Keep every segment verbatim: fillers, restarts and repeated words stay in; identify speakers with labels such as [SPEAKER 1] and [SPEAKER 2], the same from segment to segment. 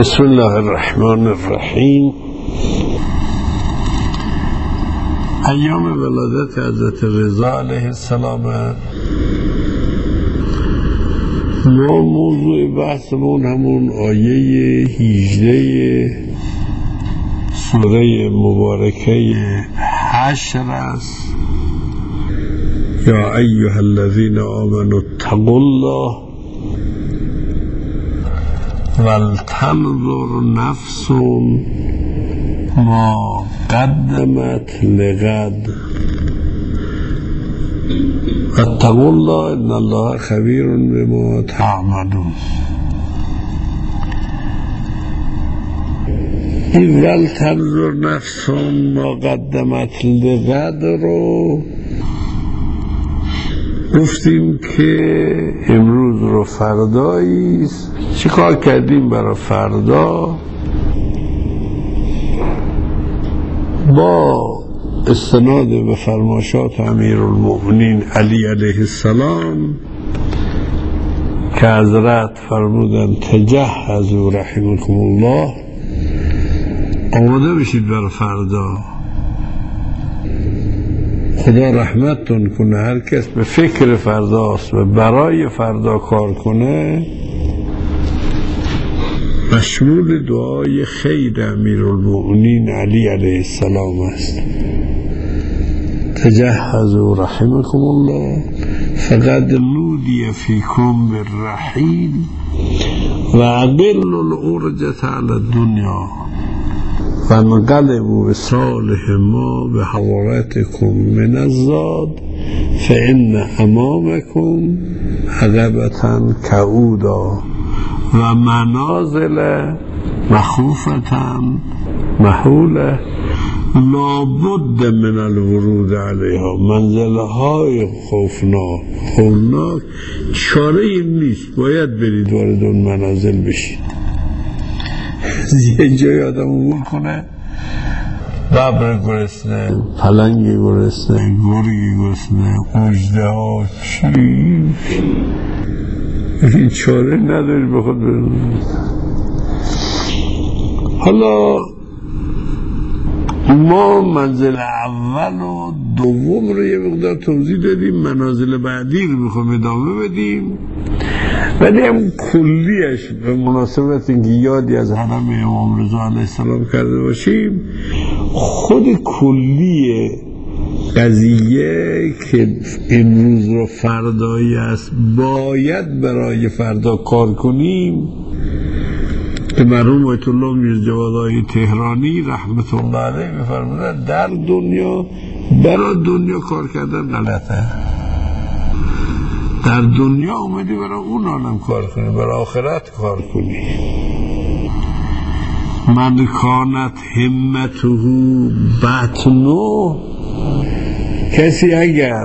[SPEAKER 1] بسم الله الرحمن الرحیم. ایام ولادت حضرت رضا علیه السلام. ما موضوع بحثمون همون آیه هجده سوره مبارکه حشر است. یا ایها الذین آمنوا اتقوا الله ولتنظر نفس ما قدمت لغد اتقوا الله ان الله خبیر بما تعملون. این ولتنظر نفس ما قدمت لغد رو گفتیم که امروز رو فرداییست. چی کار کردیم برای فردا؟ با استناد به فرمایشات امیرالمؤمنین علی علیه السلام که حضرت فرمودن تجهزوا رحمکم الله، آماده بشید برای فردا، خدا رحمتتون کنه. هر کس به فکر فرداست و برای فردا کار کنه مشمول دعای خیر امیرالمؤمنین علی علیه السلام است. تجهزوا رحمکم الله فقد نودی فیکم بالرحیل و اقل العرجة علی الدنیا و انقلبوا بصالح ما به حوارتکم من الزاد فان امامکم عقبة کعودا و منازل مخوفة محوله لابد من الورود علیها. منزله های خوفناک خوفناک چاره این نیست، باید برید وارد اون منازل بشید. یه جای آدم عبور کنه، ببر گرسنه، پلنگ گرسنه، گرگ گرسنه، اژده ها، چی این چاره نداری به خود برون. حالا ما منزل اول و دوم رو یه مقدار توضیح دادیم، منازل بعدی رو میخوام ادامه بدیم، ولی هم کلیش به مناسبت اینکه یادی از حرم امام رضا علیه السلام کرده باشیم، خود کلی قضیه که امروز رو فردایی است باید برای فردا کار کنیم که مرحوم آیت الله میرجوادهای تهرانی رحمت الله علیه میفرمودند در دنیا برای دنیا کار کردن غلطه. در دنیا اومدی برای اون عالم کار کنی، برای آخرت کار کنی. من کانت همته بطنه، کسی اگر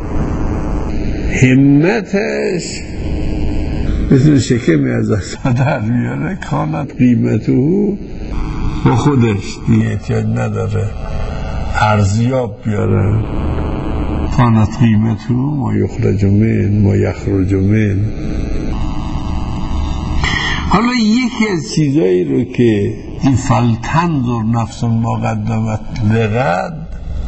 [SPEAKER 1] همتش مثل شکمی از صدر بیاره، کانت قیمته با خودش دیگه احتیاج نداره ارزیاب بیاره. کانت قیمته ما یخرج من ما یخرج من. حالا یکی از چیزایی رو که این فلتنظر نفس ما قدمت لغد،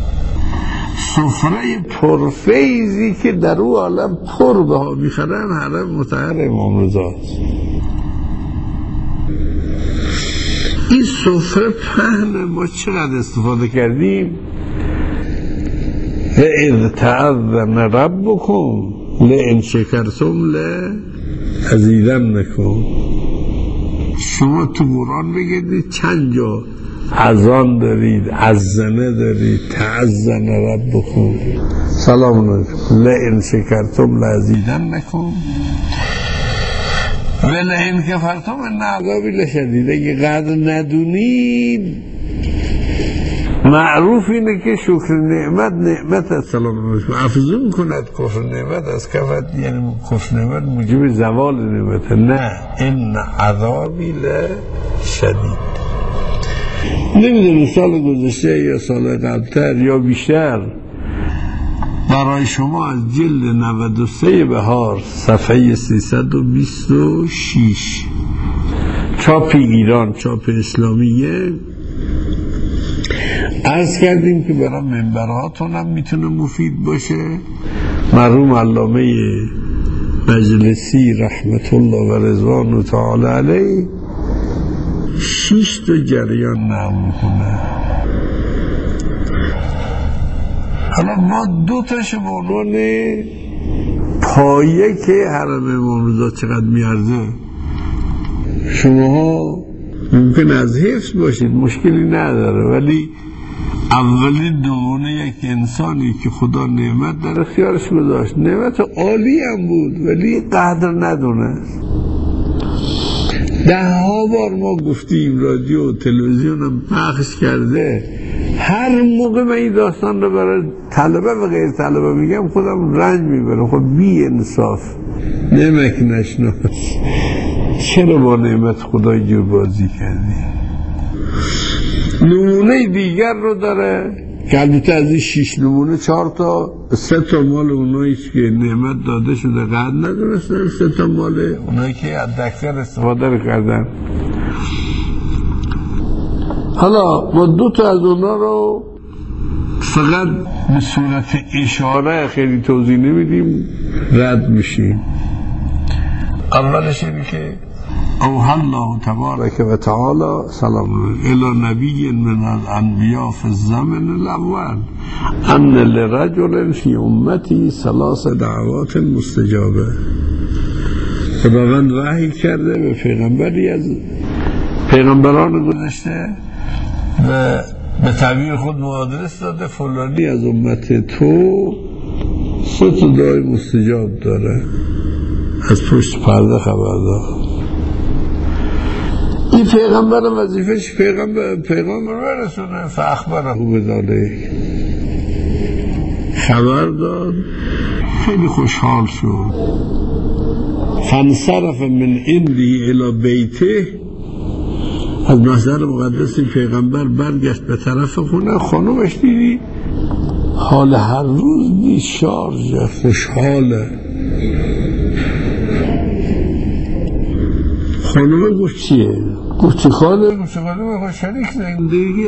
[SPEAKER 1] سفره پرفیزی که در او عالم پر به ها میخرن حرم مطهر امام رضا است. این سفره پهن ما چقدر استفاده کردیم. و اذ تعذن ربکم لئن شکرتم لازیدنکم. شما تو قرآن بگید چند جا اذان دارید، اذنه دارید، تعذن ربکم سلام علیکم لئن شکرتم لازیدنکم و لئن کفرتم ان عذابی لشدید. اگه قدر ندونید، معروف اینه که شکر نعمت نعمت از سلام علیکم افزون کند کفر نعمت از کفت، یعنی کفر نعمت موجب زوال نعمت. نه، ان عذابی لشدید. نمیدونم سال گذشته یا سال قبلتر یا بیشتر برای شما از جلد نود و سه بهار صفحه سیصد و بیست و شش چاپ ایران، چاپ اسلامیه، عرض کردیم که برای منبراتون هم میتونه مفید باشه. مرحوم علامه مجلسی رحمت الله و رضوان تعالی علیه شش تا جریان نقل میکنه. حالا ما دو تاش به عنوان پایه که حرم امام رضا چقدر میارزه، شماها ممکن از حفظ باشید، مشکلی نداره، ولی اولین نمونه یک انسانی که خدا نعمت در اختیارش گذاشت، نعمت عالی هم بود ولی قدر ندونست. ده ها بار ما گفتیم، رادیو و تلویزیون هم پخش کرده. هر موقع من این داستان رو برای طلبه و غیر طلبه میگم خودم رنج میبرم. خب بی انصاف، نمک نشناس، چرا با نعمت خدای جور بازی کردی؟ نمونه دیگر رو داره که البته از این شیش نمونه چهار تا سه تا مال اونایی که نعمت داده شده قدر ندونستن، سه تا مال اونایی که از دکتر استفاده رو کردن. حالا ما دو تا از اونا رو فقط به صورت اشاره خیلی توضیح نمیدیم، رد میشیم. اولش اینه که اوحی الله تبارک و تعالی سلام الی نبی من الانبیاء فی الزمن الاول ان لرجل فی امتی ثلاث دعوات مستجابه. خداوند وحی کرده به پیغمبری از پیغمبران گذشته و به تعبیر خود محادثه داده، فلانی از امت تو سه تا دعای مستجاب داره، از پشت پرده خبر داد. این پیغمبر وظیفش پیغمبر پیغام برسونه، فاخبره بذالک، خبر داد، خیلی خوشحال شد. فانصرف من عنده الی بیته، از محضر مقدس پیغمبر برگشت به طرف خونه. خانومش دیدی حال هر روز دید شارژ، خوشحاله. خانومه گفت چیه؟ گفت چه خاله؟ گفت چه خاله؟ گفت شریک زندگی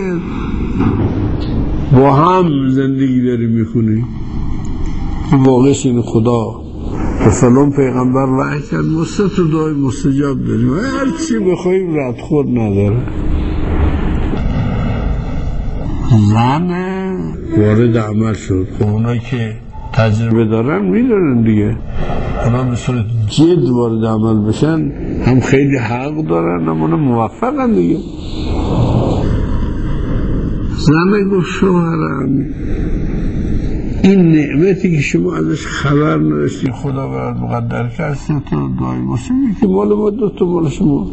[SPEAKER 1] با هم زندگی داری میخونی. واقعش این خدا و فلان پیغمبر وحی کرد ما سه تا دعای مستجاب داریم، هر چی بخوایم رد خود نداره. زن وارد عمل شد. خب اونایی که تجربه دارن میدونن دیگه، اونا به صورت جد وارد عمل بشن هم خیلی حق دارن، هم اونا موفقن دیگه. زن گفت شوهرم این نعمتی که شما ازش خبر نداشتید خدا برات مقدر کرد، سه تا دعای مسلمی که مال ما، دو تا مال شما.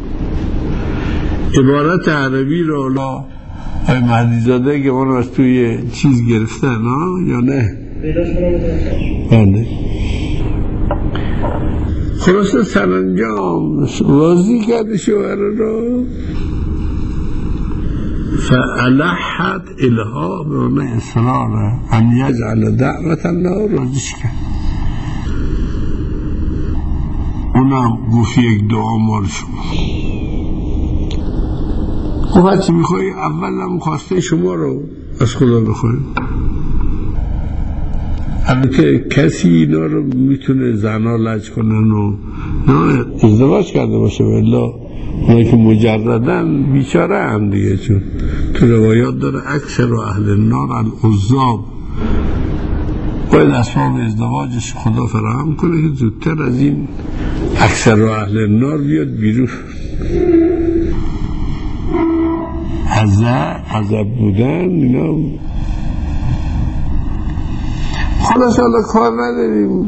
[SPEAKER 1] عبارت عربی رو اولا ای مهدیزاده که ما رو از توی چیز گرفتن ها یا نه؟ بله. خلاصه سرانجام راضی کرده شوهر رو، فالحت الها به اون اصرار ان یجعل دعوت الله راضیش کرد. اونم گفت یک دعا مال شما. خب هرچی میخوایی اولم خواسته شما رو از خدا بخواهیم. البته کسی اینا رو میتونه زنا لج کنن و نه ازدواج کرده باشه، ولی اونایی که مجردن بیچاره هم دیگه، چون تو روایات داره اکثر و اهل النار العذاب. باید اسباب ازدواجش خدا فراهم کنه که زودتر از این اکثر و اهل النار بیاد بیرون. عذاب عذاب بودن اینا. خلاص حالا کار نداریم.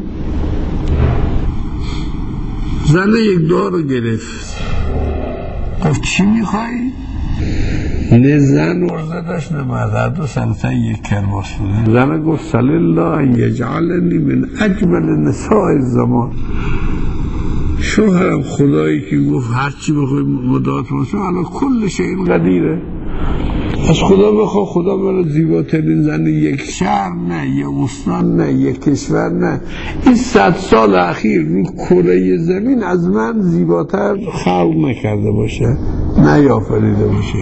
[SPEAKER 1] زنه یک دعا رو گرفت، گفت چی میخوایی؟ نه زن ورزه داشت نه مرد، دو سلطه یک کرباس بوده. زنه گفت صلی الله ان یجعلنی من اجمل نساء الزمان. شوهرم خدایی که گفت هرچی بخوای مدات باشم، حالا کل شیء قدیره، از خدا بخوا خدا مرا زیباترین زن یک شهر نه، یک استان نه، یک کشور نه، این صد سال اخیر رو کره زمین از من زیباتر خلق نکرده باشه، نیافریده باشه.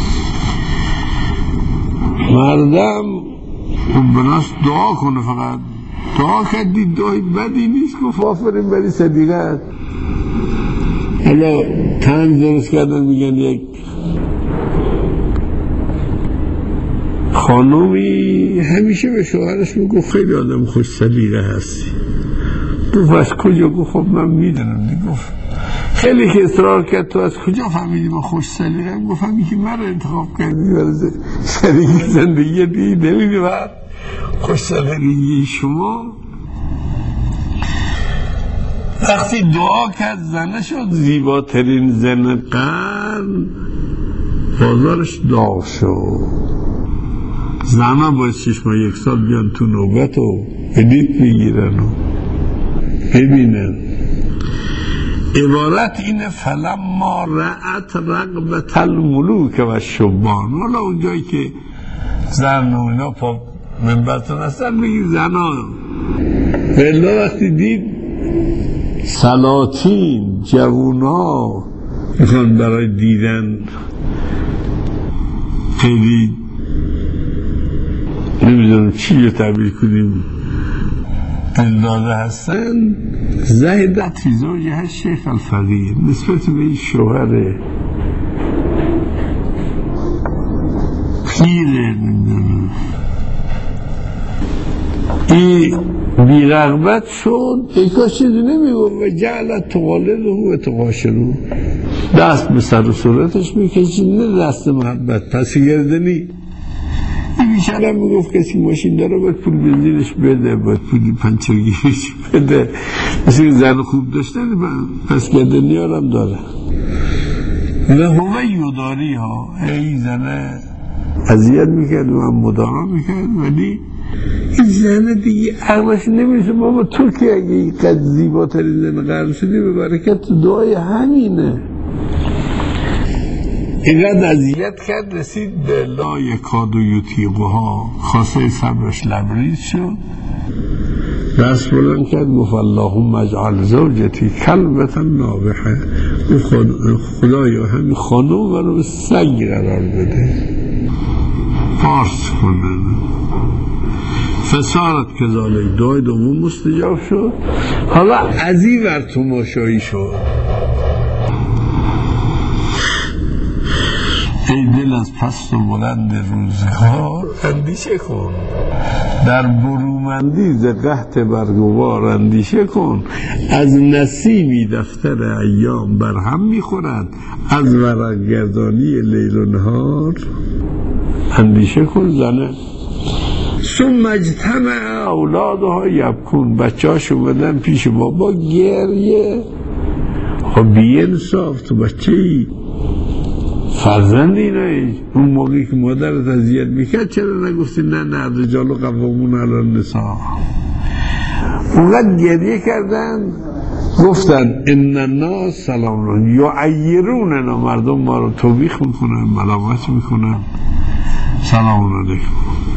[SPEAKER 1] مردم بناست دعا کنه، فقط دعا کردی دعای بدی نیست، گفت آفرین بری صدیقت. حالا طنز درست کردن میگن یک خانومی همیشه به شوهرش میگفت خیلی آدم خوش سلیقه هستی. گفت از کجا؟ گفت خب من میدونم. گفت خیلی که اصرار کرد تو از کجا فهمیدی من خوش سلیقه؟ گفت همین که من رو انتخاب کردی برای شریک زندگی دی، نمیدی من خوش سلیقه شما. وقتی دعا کرد زنه شد زیباترین زن قرن، بازارش داغ شد. زنها باید شش ماه یک سال بیان تو نوبت و ادیت بگیرن و ببینن. عبارت اینه فلما رأت رغبت الملوک و شبان. حالا اونجایی که زن و اینا پا منبرتون هستن بگید زنها. بلا وقتی دید سلاطین جوونا میخوان برای دیدن خیلی نمیدونم چی رو تعبیر کنیم دلداده هستن، زهدت فی زوجها شیخ الفقیر، نسبت به این شوهر پیره نمیدونم این بیرغبت شد. ایکاش چیزی نمیگم و جعلت تقالده و تقاشلو، دست به سر و صورتش میکشید، نه دست محبت پس گردنی. این بیشتر هم میگفت کسی ماشین داره باید پول بنزینش بده، باید پول پنچرگیرش بده، مثل زن خوب داشتن پس گردنی هم داره. و هوه یوداری ها ای زنه اذیت میکرد و هم مدارا میکرد، ولی این زنه دیگه عقلش نمیشه. بابا تو که اگه این قد زیباترین زن قرار شدی به برکت دعای همینه. اینقدر اذیت کرد رسید به لا یکاد یطیقها، خاصه صبرش لبریز شد، دست بلند کرد گفت اللهم اجعل زوجتی کلبة نابحه. خدایا همین خانم رو به سگ قرار بده، پارس کنن. فسارت کذالک، دعای دوم مستجاب شد. حالا از این ور تماشایی شد. ای دل از پست و بلند روزگار اندیشه کن، در برومندی ز قحط برگوار اندیشه کن. از نسیمی دفتر ایام برهم میخورد، از ورق گردانی لیل و نهار اندیشه کن. زنه ثم اجتمع اولادها یبکون، بچه هاش اومدن پیش بابا گریه. خب بی انصاف، تو بچه ای فرزندی نه، اون موقعی که مادرت اذیت میکرد چرا نگفتی نه نه رجال و قوامون علی النساء؟ اونقدر گریه کردن گفتن ان الناس سلام یعیروننا، مردم ما رو توبیخ میکنن، ملامت میکنن، سلام علیکم.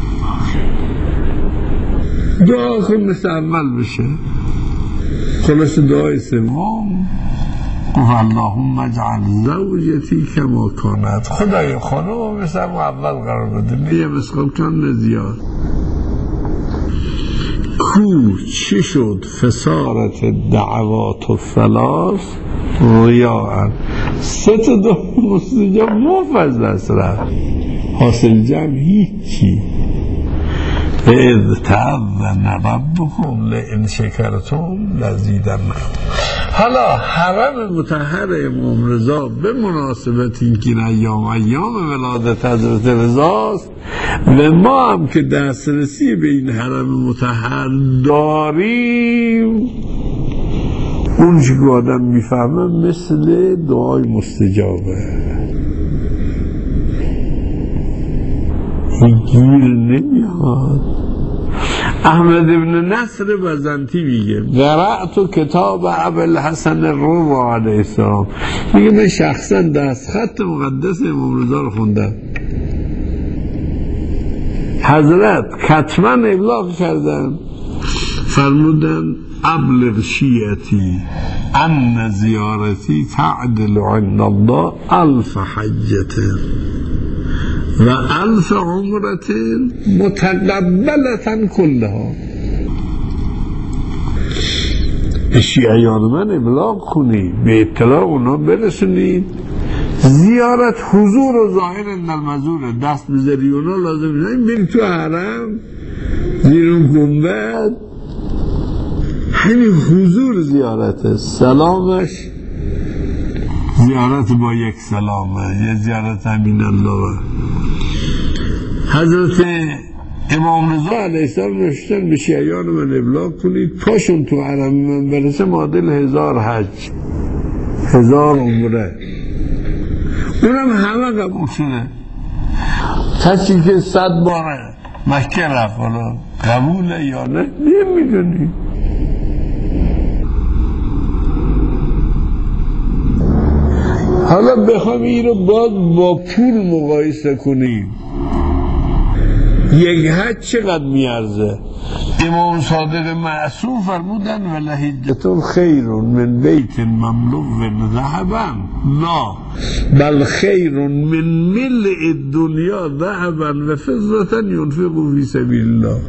[SPEAKER 1] دعا کن مثل اول بشه. خلاص دعای سوم گفت اللهم اجعل زوجتی کما کانت، خدای خانم مثل اول قرار بده، نه مسخال کن نه زیاد. کو چی شد؟ فسارت دعوات و ثلاث ریاء، سه تا دعا مستجاب مفضل است رفت، حاصل جمع هیچی. اذ تعذن ربکم لئن شکرتم لزیدنکم. حالا حرم مطهر امام رضا به مناسبت اینکه ایام ایام ولادت حضرت رضاست و ما هم که دسترسی به این حرم مطهر داریم، اون چی که آدم میفهمه مثل دعای مستجابه. این گیر نمیاد. احمد ابن نصر بزنتی میگه قرأت کتاب ابوالحسن الرضا علیه السلام، میگه من شخصا دست خط مقدس امام رضا رو خوندم. حضرت کتما ابلاغ کردن، فرمودن ابلغ شیعتی ان زیارتی تعدل عند الله الف حجت و الف عمرت متقبلتا کلها. به شیعیان من ابلاغ کنی، به اطلاع اونا برسونید زیارت حضور و ظاهر اندر مزوره، دست بذاری اونا لازم نیست بریم تو حرم زیر اون گنبد، همین حضور زیارت سلامش زیارت با یک سلامه، یه زیارت امین الله. حضرت امام رضا علیه السلام نوشتن به شیعیان من ابلاغ کنید پاشون تو حرم من برسه معادل هزار حج، هزار عمره. اونم همه قبول شده. کسی که صد باره مکه رفت حالا قبوله یا نه نمیدونی. حالا بخوام این رو باز با پول مقایسه کنیم، یک حج چقدر میارزه؟ امام صادق معصوم فرمودن ولحجة خیر من بیت مملو ذهبا لا بل خیر من ملء الدنیا ذهبا و فضة ينفق فی سبیل الله.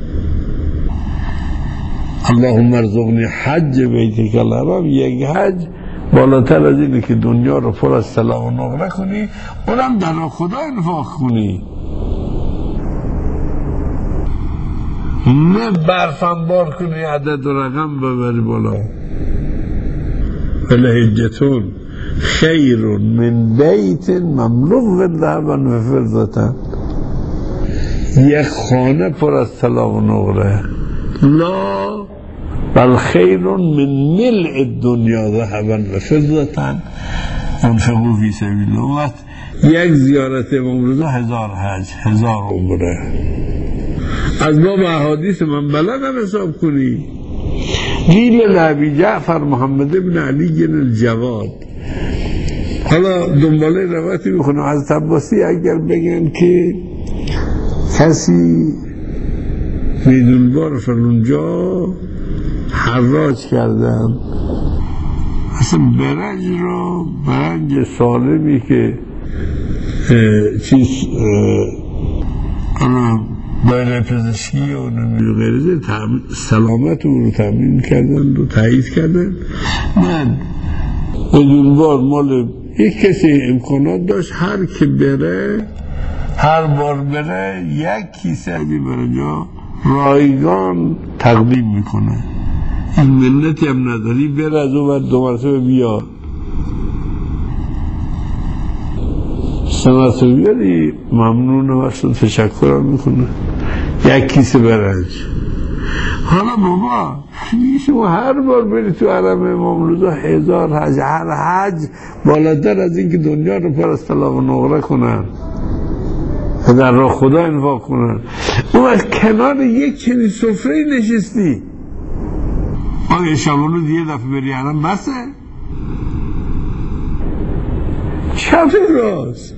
[SPEAKER 1] اللهم ارزقنی حج بیتک الحرام. یک حج بالاتر از اینه که دنیا رو پر از طلا و نقره کنی، اونم در راه خدا انفاق کنی، نه برف انبار کنی عدد و رقم ببری بالا. فلحجتون خیر من بیت مملو ذهبا و فضة، یک خانه پر از طلا و نقره، لا بل خیر من ملء الدنیا ذهبا و فضة ينفق فی سبیل الله. یک زیارت امام رضا هزار حج، هزار عمره. از باب احادیث من بلغم حساب کنی. قیل لابی جعفر محمد ابن علی الجواد. حالا دنباله روایتی میخونم از عباسی اگر بگن که کسی میدونبار فلونجا حراج کردن، اصلا برنج رو، برنج سالمی که چیز دایره پزشکی و غیره سلامت رو تامین کردن و تایید کردن. من بدون بار مال یک کسی امکانات داشت هر که بره هر بار بره یک کیسه از این برنجا رایگان تقدیم میکنه. این منتی هم نداری، بره از اون بعد دو مرتبه بیا سنت رو بیاری ممنونه و تشکر هم میکنه. یک کیسه برنج. حالا بابا شما هر بار بری تو حرم امام رضا هزار حج، هر حج بالاتر از این که دنیا رو پر از طلا و نقره کنن و در راه خدا انفاق کنن. اون از کنار یک چنین سفره نشستی، آقا شبانو دیگه دفعه بری حرم بسه چپ راست،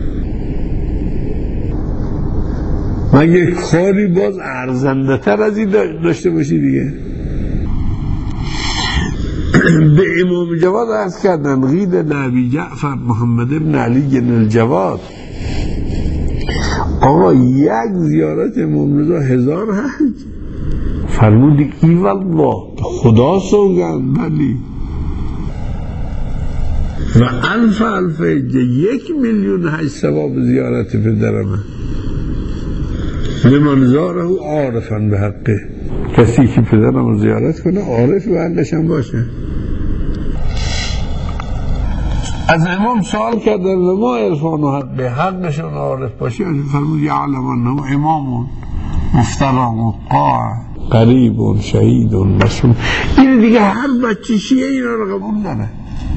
[SPEAKER 1] مگه کاری باز ارزنده تر از این داشته باشی دیگه. به امام جواد عرض کردن قیل لابی جعفر محمد ابن علی الجواد، آقا یک زیارت امام رضا هزار حج؟ فرمودی ای والله خدا سوگند بلی. و الف الف حج، یک میلیون حج ثواب زیارت پدرمه. لمن زاره عارفا به حقه، کسی که پدرم رو زیارت کنه عارف به حقش هم باشه. از امام سوال کردن و ما عرفان و حق به حقشون عارف باشه، فرمود یعلم انه امامون مفترا مطاع قریب شهید مسئول. این دیگه هر بچه شیعه اینا رو قبول داره.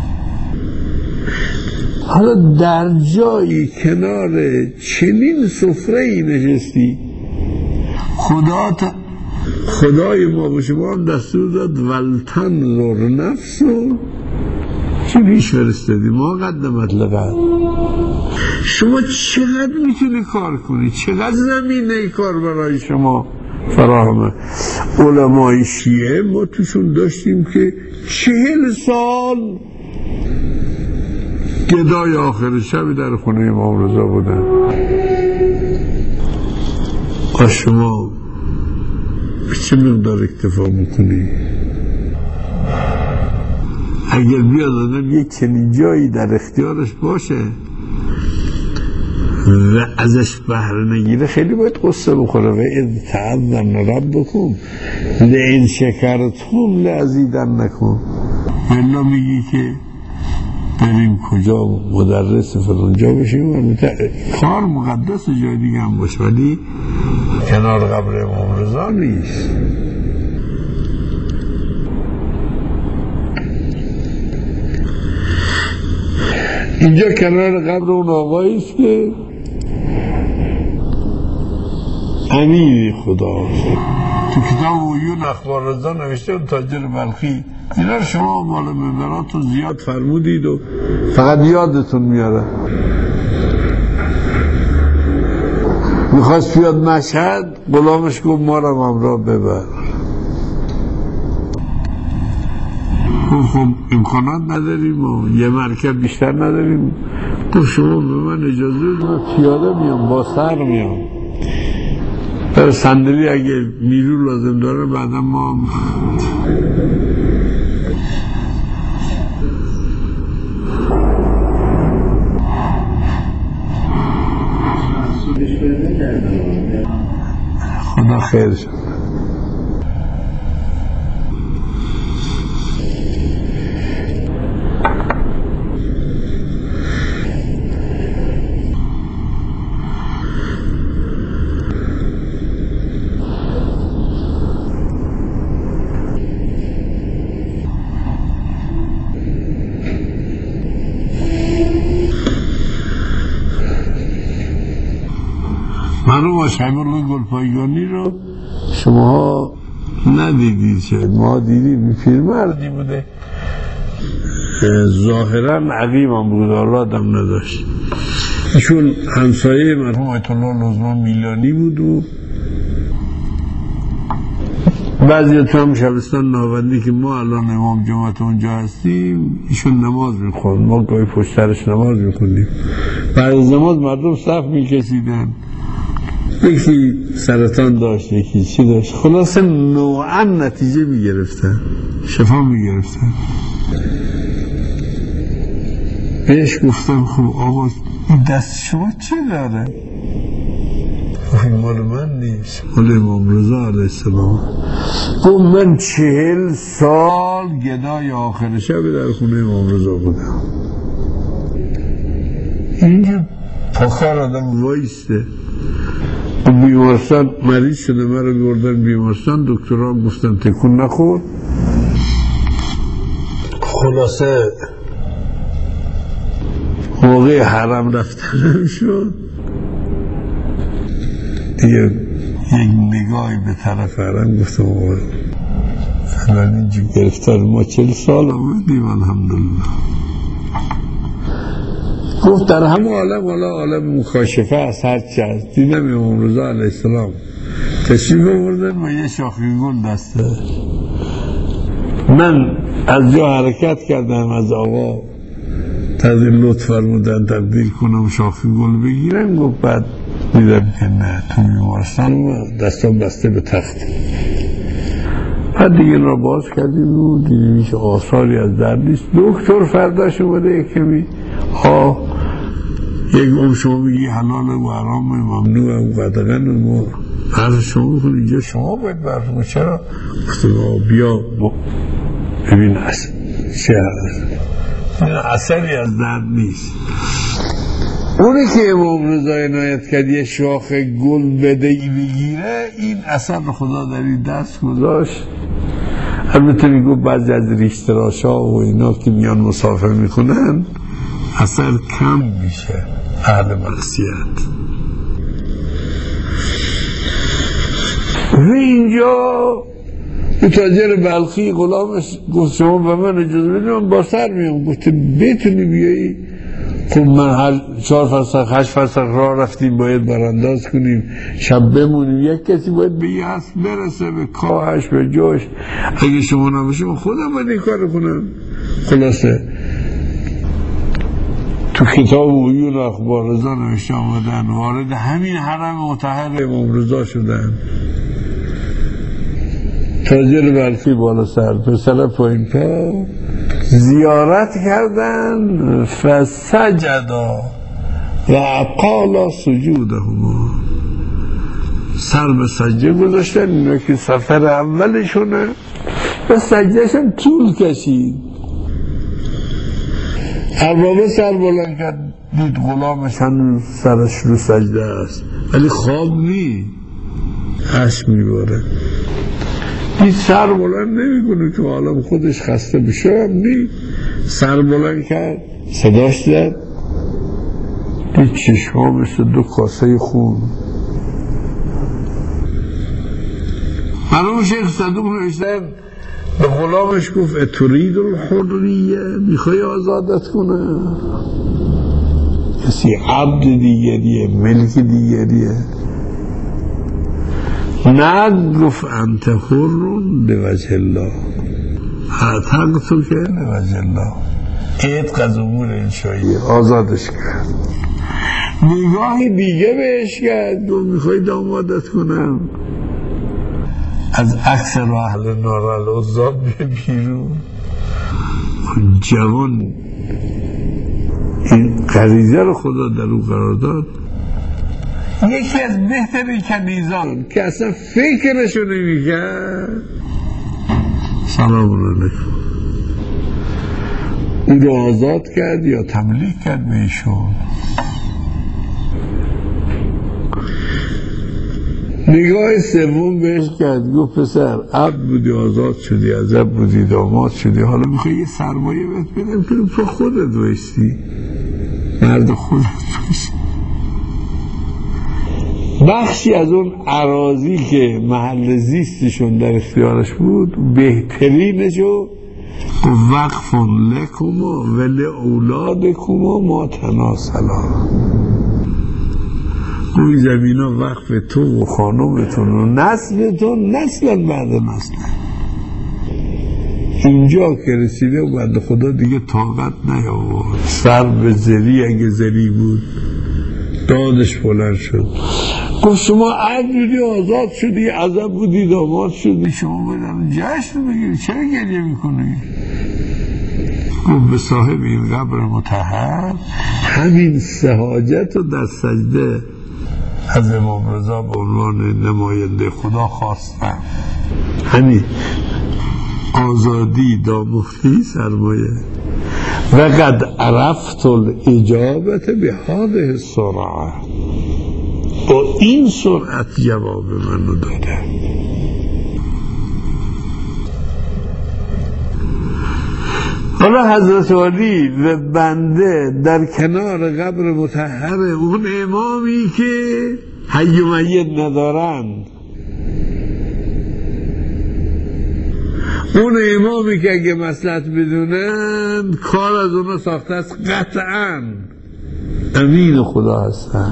[SPEAKER 1] حالا در جایی کنار چنین سفره‌ای نشستی، خدا تا خدای ما به شما هم دستور داد ولتنظر نفسون چی پیش فرستادی ما قدمت لقد. شما چقدر میتونی کار کنی؟ چقدر زمینه کار برای شما فراهمه؟ علمای شیعه ما توشون داشتیم که چهل سال گدای آخر شب در خونه امام رضا بودن. آ شما چه مقدار اکتفا میکنی؟ اگر بیاد آدم یک چنین جایی در اختیارش باشه و ازش بهره نگیره خیلی باید قصه بخوره. و اذ تعذن ربکم لئن شکرتم لازیدنکم. والله میگی که بریم کجا مدرس فلانجا بشیم، کار مقدس جای دیگه هم باشه ولی کنار قبر امام رضا نیست. اینجا کنار قبر اون آقایی است که امیر خداست. تو کتاب عیون اخبار رضا نوشته اون تاجر بلخی. اینا شما مال منبراتون زیاد فرمودید و فقط یادتون میاره. میخواست بیاد مشهد، غلامش گفت ما رو همراه ببر. خب امکانات نداریم و یه مرکب بیشتر نداریم. گفت شما به من اجازه بدید من پیاده میام، با سر میام. برای صندلی اگه نیرو لازم داره بعدا ما خدا خیر شد. مرحوم شهیدالله گلپایگانی رو شما ندیدید شاید، ما دیدیم. پیرمردی بوده ظاهرا عقیم هم بود، اولادم نداشت. ایشون همسایه مرحوم آیت الله لزمان میلانی بود و بعضی تو هم شبستان ناوندی که ما الان امام جماعت اونجا هستیم ایشون نماز میخوند، ما گاهی پشت سرش نماز میخوندیم. بعد از نماز مردم صف میکشیدن، یکی سرطان داشت یکی چی داشت، خلاصه نوعا نتیجه میگرفتن، شفا میگرفتن. بهش گفتم خب آقا این دست شما چه داره؟ این مال من نیست، مال امام رضا علیه السلام. گفت من چهل سال گدای آخر شب در خونه امام رضا بودم. اینجا پاکار آدم وایسته. بیمارستان مریض شده، مرا بردن بیمارستان، دکترها گفتن تکون نخور. خلاصه موقع حرم رفتنم شد دیگه، یک نگاهی به طرف حرم گفتم آقا فلان اینجا گرفتار ما چل سال آمدیم الحمدلله. گفت در همه عالم والا عالم مکاشفه است، هر چی هست. دیدم امام رضا علیه السلام تشریف آوردن و یه شاخه گل دسته. من از جا حرکت کردم، از آقا تازه لطف فرمودن تبدیل کنم شاخه گل بگیرم. گفت بعد دیدم که نه، تو بیمارستان دستم بسته به تخت. بعد دیگه را باز کردیم و دیدیم که آثاری از درد نیست. دکتر فرداش اومده یک کمی ها یک اون شما میگی حلال و حرام ممنوع و قدغن و ما هر شما بخون اینجا شما باید برفون. چرا؟ گفتم بیا ببین اصل چه هست، این اثری از درد نیست. اونی که امام رضا عنایت کرد یه شاخ گل بدهی بگیره، این اثر خدا در این دست گذاشت. البته میگو بعضی از ریشتراشا و اینا که میان مسافر میکنن اثر کم میشه. اهل معصیت و اینجا یه تاجر بلخی غلامش گفت شما به من اجازه بدید من با سر میام. گفت بتونی بیایی؟ خب من هر چهار فرسخ هشت فرسخ راه رفتیم باید برانداز کنیم شب بمونیم، یک کسی باید به یه اسب برسه به کاهش به جاش، اگه شما نباشه من خودم باید این کار کنم. خلاصه تو کتاب عیون اخبار رضا نوشته آمدن وارد همین حرم مطهر امام رضا شدن. تاجر بلخی بالا سر، پسر پایین پا، زیارت کردن فسجدا و اقالا سجودهما، سر به سجده گذاشتن. اینا که سفر اولشونه و سجدهشون طول کشید. اربابه سر بلند کرد دید غلامش هنوز سرش رو سجده است ولی خواب نی، اشک میباره. این سر بلند نمی کنه که حالا خودش خسته بشه هم نی. سر بلند کرد صداش زد، دید چشمها مثل دو کاسه خون. مرحوم شیخ صدوق نوشتن به غلامش گفت اترید الحریه، میخوای آزادت کنه؟ کسی عبد دیگریه، ملک دیگریه. نه، گفت انت حرون به وجه الله، حتق تو که به وجه الله، عتق از امور انشاییه. آزادش کرد. نگاه دیگه بهش کرد، گفت میخوای دامادت کنم؟ از عکس را اهل نارالعزا به بیرون. جوان این غریزه رو خدا در او قرار داد. یکی از بهترین کنیزان که اصلا فکرشو نمی‌کرد، سلام علیکم، او رو آزاد کرد یا تملیک کرد به ایشون. نگاه سوم بهش کرد، گفت پسر عبد بودی آزاد شدی، عزب بودی داماد شدی، حالا میخوای یه سرمایه بهت بدم که تو خودت باشی، مرد خودت باشی. بخشی از اون اراضی که محل زیستشون در اختیارش بود بهترینشو وقف لکم و لأولادکم ما تناسلا، این زمین ها وقف تو و خانومتون و نسلتون، نسل بعد نسل. اینجا که رسیده و بنده خدا دیگه طاقت نیاورد، سر به زری اگه زری بود دادش بلند شد. گفت شما عبد بودی آزاد شدی، عزب بودی داماد شدی، شما بدن جشن بگیری، چرا گریه میکنی؟ گفت به صاحب این قبر مطهر همین سهاجت رو در سجده از امام رضا به عنوان نماینده خدا خواستم. همین آزادی دامادی سرمایه. و قد عرفت الاجابت به هذه سرعه، با این سرعت جواب منو داده. حالا حضرت علی و بنده در کنار قبر مطهر اون امامی که حی و میت ندارند، اون امامی که اگه مصلحت بدونن کار از اونو ساخته است، قطعاً امین خدا هستن.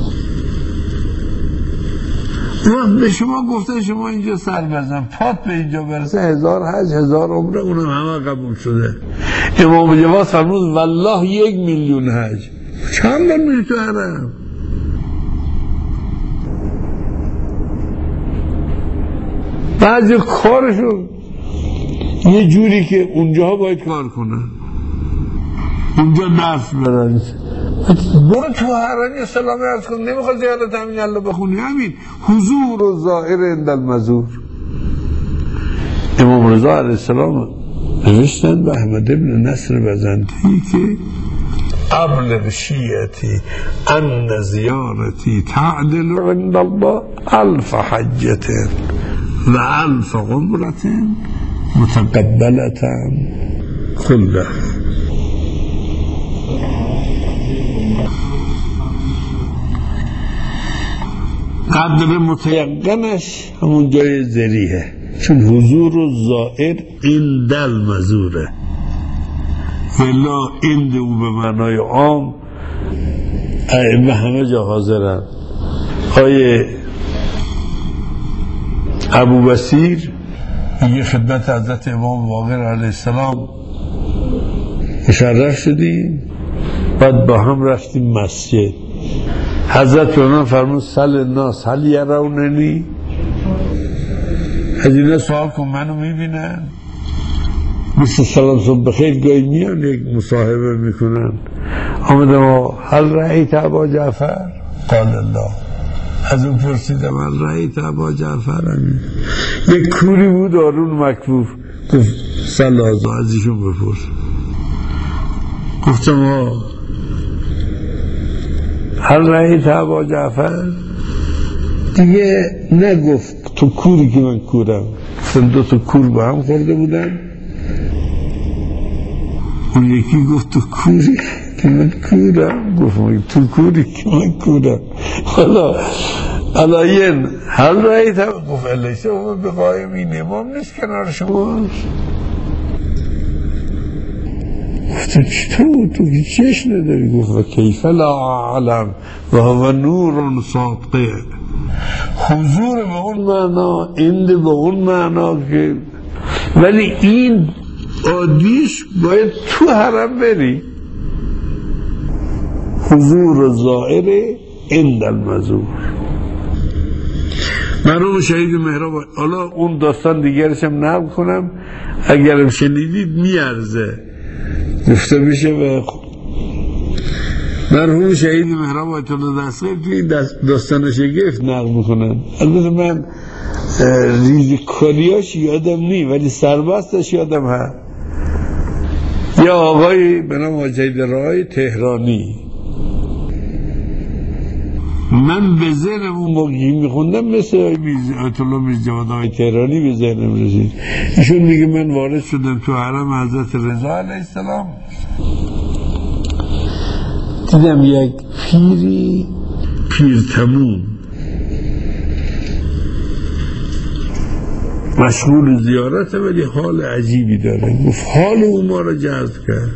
[SPEAKER 1] وقت به شما گفته شما اینجا سر بزن، پات به اینجا برسه، هزار حج هزار عمره، اونم همه قبول شده. امام جواد فرمود والله یک میلیون حج. چند بار میری تو حرم؟ بعضی کارشون یه جوری که اونجا باید کار کنن، اونجا درس برن. برو تو حرم یه سلامی عرض کن، نمیخواد زیادت همین الله بخونی، همین حضور و ظاهر اند المزور. امام رضا علیه السلام نوشتن به احمد ابن نصر بزنطی که ابلغ شیعتی ان زیارتی تعدل عند الله الف حجت و الف عمرت متقبلت كله. قدر متیقنش همون جای ذریه، چون حضور و زائر این دل مزوره، ولا این او به معنای عام ائمه همه جا حاضرن. آیه ابو بصیر میگه خدمت حضرت امام باقر علیه السلام مشرف شدیم، بعد با هم رفتیم مسجد. حضرت اونا فرمود سل الناس هل یروننی، از اینا سوال کن منو میبینن؟ مثل سلام صبح بخیر گاهی میان یک مصاحبه میکنن. آمدم هل رأیت ابا جعفر؟ قال الله. از اون پرسیدم هل رأیت ابا جعفر؟ یک کوری بود آرون مکفوف، گفت سلازا از ایشون بپرس. گفتم ها هل رأیت ابا جعفر؟ دیگه نگفت تو کوری که من کورم. گفتم دو تا کور با هم خورده بودن، اون یکی گفت تو کوری که من کورم، گفت تو کوری که من کورم. حالا علایین هل رأیت ابا، گفت الیسه او به قایمین، امام نیست کنار شما؟ گفتم چطور تو که چش نداری؟ گفت و کیف لا اعلم و هو نور ساطع. حضور به اون معنا، اند به اون معنا که، ولی این عادیش باید تو حرم بری. حضور ظاهر اند المزور. مرحوم شهید مهراب، حالا اون داستان دیگرش هم نقل کنم اگرم شنیدید میارزه گفته میشه. و مرحوم شهید مهراب آیت الله دستگیر توی داستان شگفت نقل میکنن. البته من ریزکاریاش یادم نی ولی سربستش یادم هست. یا آقای به نام حاجی رای تهرانی، من به ذهنم اون موقعی میخوندم مثل آیت الله میرزا جواد آقای تهرانی به ذهنم رسید. ایشون میگه من وارد شدم تو حرم حضرت رضا علیه السلام، دیدم یک پیری پیر تموم مشغول زیارته ولی حال عجیبی داره. گفت حال اون ما را جذب کرد.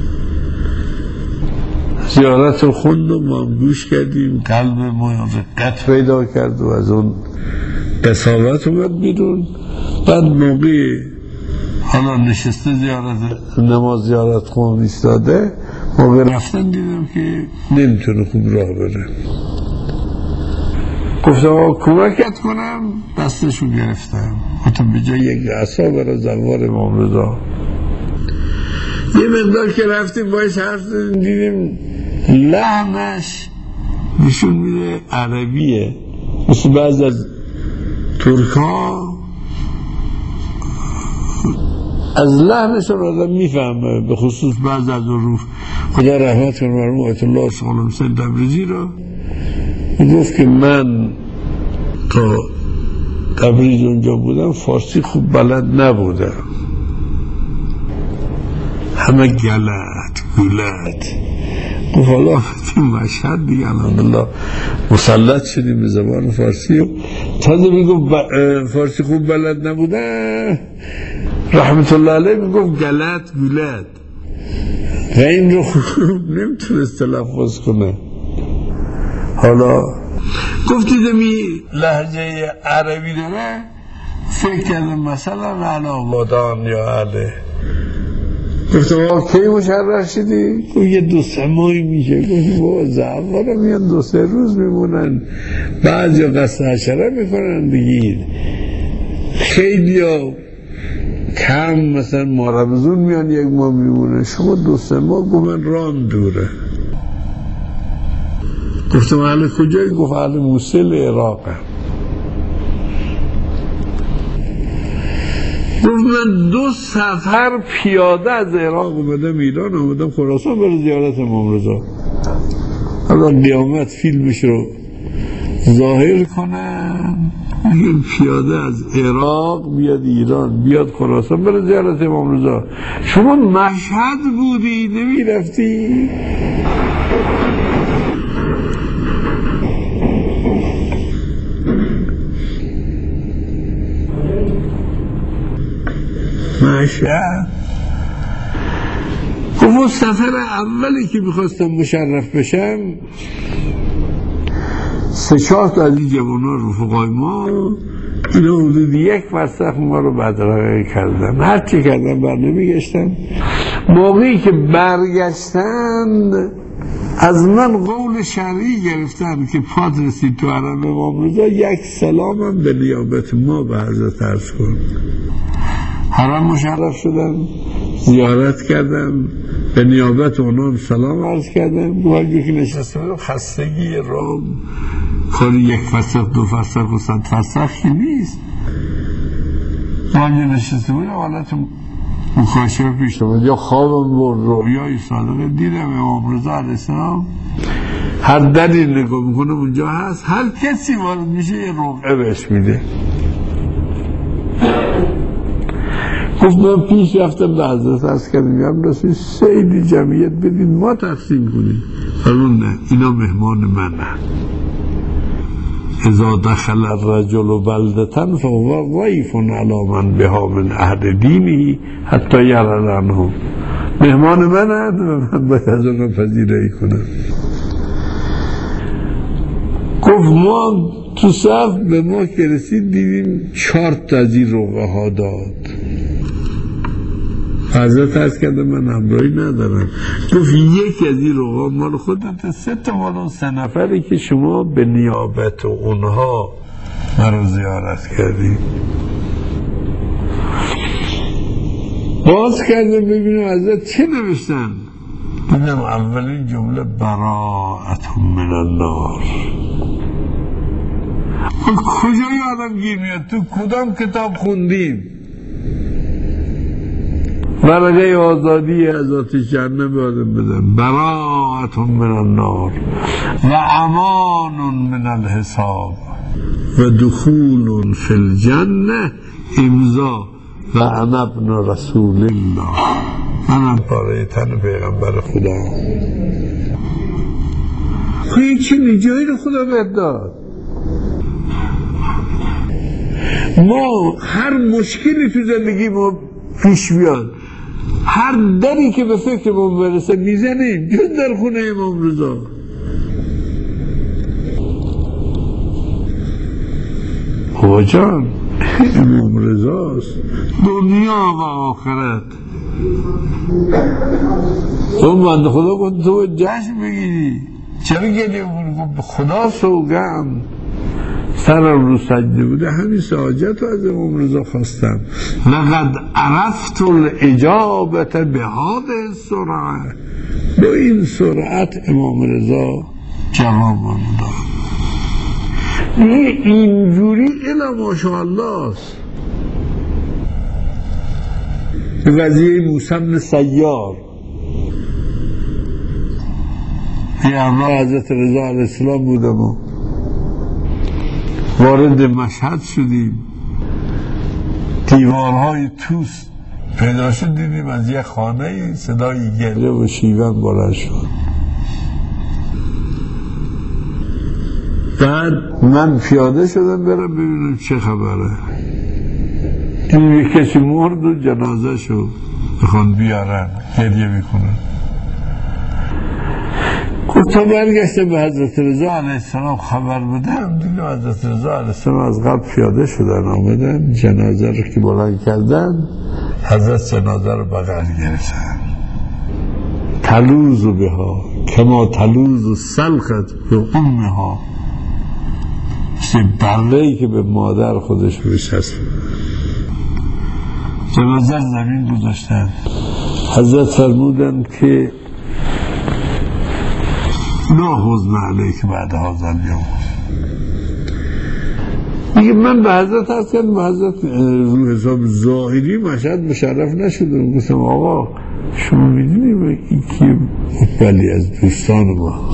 [SPEAKER 1] زیارت رو خوند و ما هم گوش کردیم، قلب ما رقت پیدا کرد و از اون قساوت اومد بیرون. بعد موقع حالا نشسته زیارت نماز زیارت خون ایستاده، موقع رفتن دیدم که نمیتونه خوب راه بره. گفتم آقا کمکت کنم، دستشو گرفتم. گفتم به جای یک عصا برای زلوار امام رضا. یه مقدار که رفتیم باید حرف دیدیم لحنش نشون میده عربیه، مثل بعض از ترک ها از لحنشون آدم میفهمه، به خصوص بعض از روح. خدا رحمت کنه مرحوم آیت الله سالم حسین تبریزی رو، گفت که من تا تبریز اونجا بودم فارسی خوب بلد نبودم، همه گلت گلت. گفت حالا این مشهد دیگه الحمدلله مسلط شدیم به زبان فارسی و تازه میگفت فارسی خوب بلد نبودم، رحمت الله علیه میگفت گلت گلت و این رو خوب نمیتونست تلفظ کنه. حالا گفت دیدم این لهجه عربی داره، فکر کردم مثلا علا ودان یا علی. گفتم آقا کی مشرف شدی؟ گفت یه دو سه ماهی میشه. گفت بابا زعفارا میان دو سه روز میمونن، بعضی ها قصد حشره میکنن بگید، خیلی ها کم مثلا ماربزون میان یک ماه میمونن، شما دو سه ماه. گفت من رام دوره. گفتم اهل کجایی؟ گفت اهل موصل عراقم. گفت من دو سفر پیاده از عراق اومدم ایران، اومدم خراسان برای زیارت امام رضا. حالا قیامت فیلمش رو ظاهر کنم، این پیاده از عراق بیاد ایران، بیاد خراسان برای زیارت امام رضا. شما مشهد بودی نمی رفتی؟ مشهد. گفت سفر اولی که میخواستم مشرف بشم سه چهار تا از این جوانان رفقای ما اینا حدود یک فرسخ ما رو بدرقه کردن. هر چی کردن بر نمیگشتن. موقعی که برگشتن از من قول شرعی گرفتن که پاد رسید تو حرم امام رضا، یک سلامم به نیابت ما به حضرت عرض کن. حرم مشرف شدن، زیارت کردم، به نیابت اونام سلام عرض کردم. وقتی که نشسته بودم خستگی رام کاری یک فرسخ دو فرسخ و صد فرسخی نیست. وقتی نشسته بودم حالت مخاشفه پیش بود، یا خوابم برد رویای صادقه دیدم امام رضا علیه السلام هر دری نگاه میکنم اونجا هست، هر کسی وارد میشه یه رقعه بهش میده. گفت من پیش رفتم به حضرت عرض کردم یا رسول سیدی جمعیت بدید ما تقسیم کنیم. فرمون نه، اینا مهمان من نه. اذا دخل الرجل بلدتن فهو ضیف علی من بها من عهد دینی حتی یرد عنه. مهمان من هست و من باید از اون پذیرایی کنم. گفت ما تو صف به ما که رسید دیدیم چهار تا از این رقعه ها داد. حضرت عرض کرده من همراهی ندارم. گفت یک از این رقعه مال خودت، سه تا مال اون سه نفری که شما به نیابت اونها مرا زیارت کردی. باز کرده ببینم حضرت چه نوشتن. دیدم اولین جمله براءت من النار. کجا یادم گیر میاد تو کدام کتاب خوندیم ورقه آزادی از آتش جهنم یادم بدن. براءت من النار و امان من الحساب و دخول فی الجنه امضا و انا ابن رسول الله. منم پاره تن پیغمبر خدا. خیلی چه نجایی رو خدا بهت داد. ما هر مشکلی تو زندگی ما پیش بیاد، هر دری که به فکر ما برسه میزنیم، جز در خونه امام رضا. بابا جان امام رضاست، دنیا و آخرت. تو بنده خدا گفت تو جشن بگیری، چرا گلیه کنی؟ خدا سوگند سرم رو سجده بوده همین ساجت رو از امام رضا خواستم. لقد عرفت الاجابت به هذه سرعه. با این سرعت امام رضا جواب داد. اینجوری الا ماشاءالله است. قضیه موسی بن سیار یه همراه حضرت رضا علیه السلام بودم و وارد مشهد شدیم. دیوارهای توس پیدا شد، دیدیم از یه خانه صدای گریه و شیون بلند شد. بعد من پیاده شدم برم ببینم چه خبره. این یک کسی مرد و جنازه شد بخوان بیارن، گریه میکنن. گفتم برگشتم به حضرت رضا علیه السلام خبر بدم، دیدم حضرت رضا علیه السلام از قبل پیاده شدن آمدن، جنازه رو که بلند کردن حضرت جنازه رو بغل گرفتن. تلوذ بها کما تلوذ سلخت به امها. مثل بره‌ای که به مادر خودش بچسبه. جنازه زمین گذاشتن. حضرت فرمودن که لا حزن علیک بعد هذا اليوم. میگه من به حضرت عرض کردم، به حضرت رو حساب ظاهری مشهد مشرف نشدم. گفتم آقا شما میدونی این که ولی از دوستان ما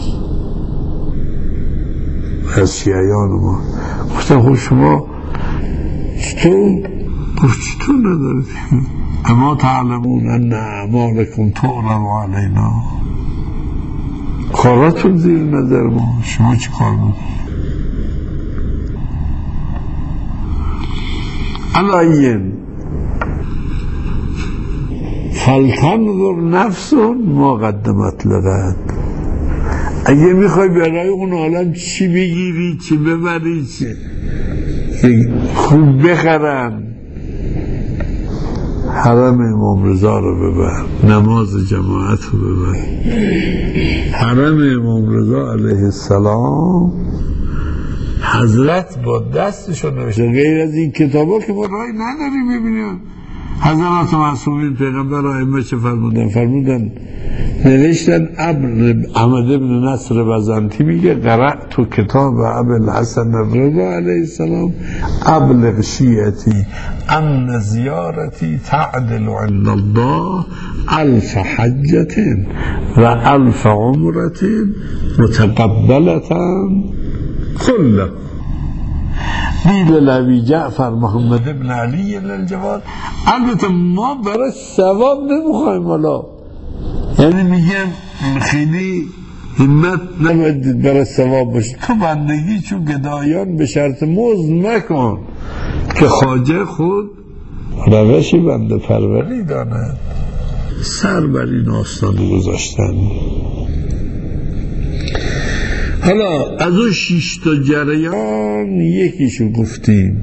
[SPEAKER 1] از شیعیان ما. گفتم خب شما چطور؟ گفت چطور ندارید؟ اما تعلمون ان اعمالکم تعرض علینا. کاراتون زیر نظر ما، شما چی کار میکنید؟ علایین فلتنظر نفس ما قدمت لغد. اگه میخوای برای اون عالم چی بگیری چی ببری چی خوب بخرن، حرم امام رضا رو ببر، نماز جماعت رو ببر. حرم امام رضا علیه السلام حضرت با دستشون نوشته، غیر از این کتابا که ما رای نداریم. ببینیم حضرات معصومین پیغمبر ائمه چه فرمودن؟ فرمودن نوشتن ابن احمد ابن نصر بزنتی میگه قرأت تو کتاب ابوالحسن الرضا علیه السلام ابلغ شیعتی ان زیارتی تعدل عند الله الف حجت و الف عمرت متقبلتن كله. قیل لابی جعفر محمد ابن علی الجواد. البته ما برای ثواب نمیخوایم، حالا یعنی میگم خیلی همت نباید برای ثواب باشه. تو بندگی چون گدایان به شرط مزد مکن که خواجه خود روشی بنده پروری داند. سر بر این آستانه گذاشتن. حالا از اون شش تا جریان یکیشو گفتیم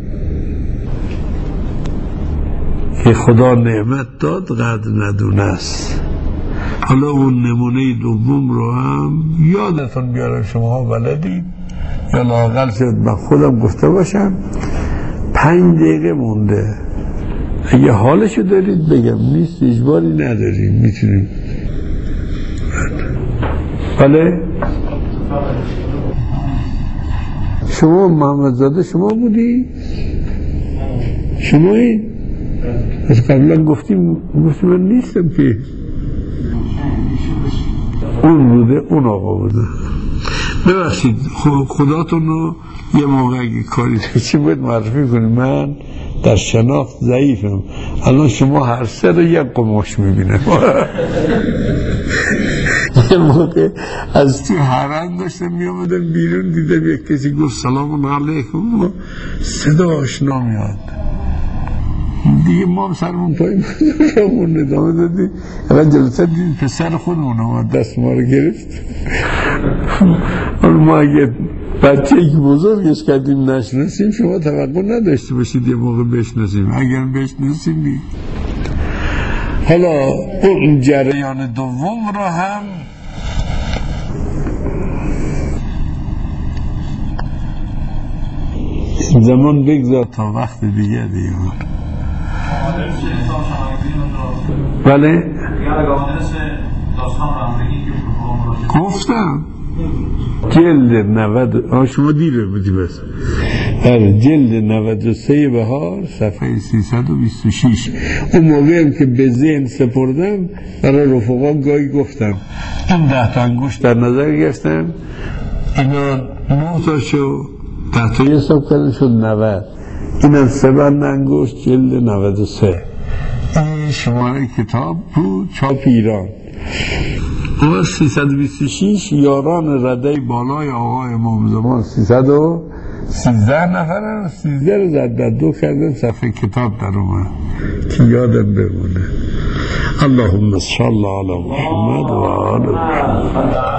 [SPEAKER 1] که خدا نعمت داد قدر ندونست. حالا اون نمونه دوم رو هم یادتون بیارم، شما بلدید یا لااقل شد من خودم گفته باشم. پنج دقیقه مونده، اگه حالشو دارید بگم، نیست اجباری نداریم، میتونیم. بله شما محمدزاده شما بودی؟ شمایی؟ از قبلا گفتیم گفتیم من نیستم که. اون بوده، اون آقا بوده. ببخشید خداتون رو یه موقع اگه کاری چی باید معرفی کنیم. من در شناخت ضعیفم. الان شما هر سه رو یک قماش میبینه. یه موقع از تو حرم داشتم میامدم بیرون، دیدم یک کسی گفت سلام علیکم، صدا آشنا میاد. دیگه ما هم سرمون پایین رامون ادامه دادیم. اول جلسه دیدیم پسر خودمون آمد دست ما رو گرفت. ما اگه بچه که بزرگش کردیم نشناسیم، شما توقع نداشته باشید یه موقع بشناسیم. اگر بشناسیم دید. حالا اون جریان دوم رو هم زمان بگذار تا وقت دیگه دیگه. بله گفتم جلد نود. آه شما دیره بودی بس. بله جلد نود و سه بهار صفحه سیصد و بیست و شش. اون موقع هم که به ذهن سپردم برای رفقا گاهی گفتم این ده تا انگوش در نظر گرفتم، اینا نه تا شو ده تا حساب کردن شد نود. اینم سه بند انگوش جلد نود و سه. این شماره کتاب بود چاپ ایران. اون سیصد و بیست و شش یاران رده بالای آقای امام زمان سیصد و سیزده نفرن. سیزده رو زد در دو کردن صفحه کتاب در اومد که یادم بمونه. اللهم صل علی محمد و آل محمد.